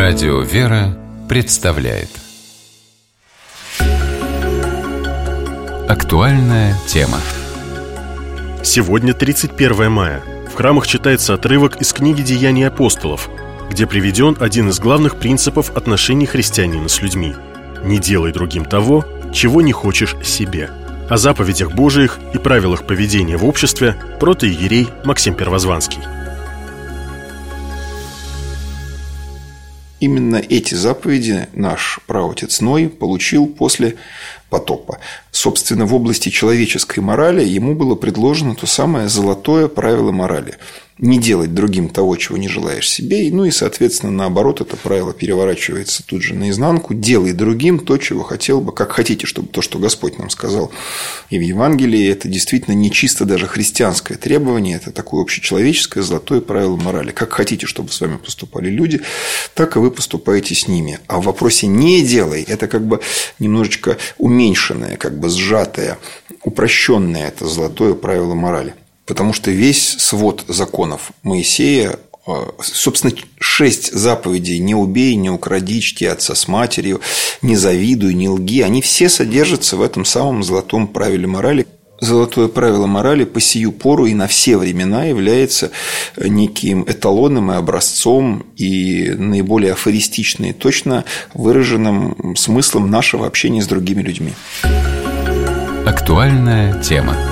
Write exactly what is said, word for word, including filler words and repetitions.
Радио «Вера» представляет актуальная тема. Сегодня тридцать первое мая. В храмах читается отрывок из книги «Деяния апостолов», где приведен один из главных принципов отношений христианина с людьми: «Не делай другим того, чего не хочешь себе». О заповедях Божиих и правилах поведения в обществе протоиерей Максим Первозванский. Именно эти заповеди наш праотец Ной получил после потопа. Собственно, в области человеческой морали ему было предложено то самое золотое правило морали: не делать другим того, чего не желаешь себе. Ну и, соответственно, наоборот, это правило переворачивается тут же наизнанку: делай другим то, чего хотел бы, как хотите, чтобы то, что Господь нам сказал и в Евангелии. Это действительно не чисто даже христианское требование, это такое общечеловеческое золотое правило морали. Как хотите, чтобы с вами поступали люди, так и вы поступаете с ними. А в вопросе «не делай» это как бы немножечко уменьшенное, как бы сжатое, упрощенное это золотое правило морали. Потому что весь свод законов Моисея, собственно, шесть заповедей: не убей, не укради, чти отца с матерью, не завидуй, не лги, они все содержатся в этом самом золотом правиле морали. Золотое правило морали по сию пору и на все времена является неким эталоном и образцом, и наиболее афористично и точно выраженным смыслом нашего общения с другими людьми. Актуальная тема.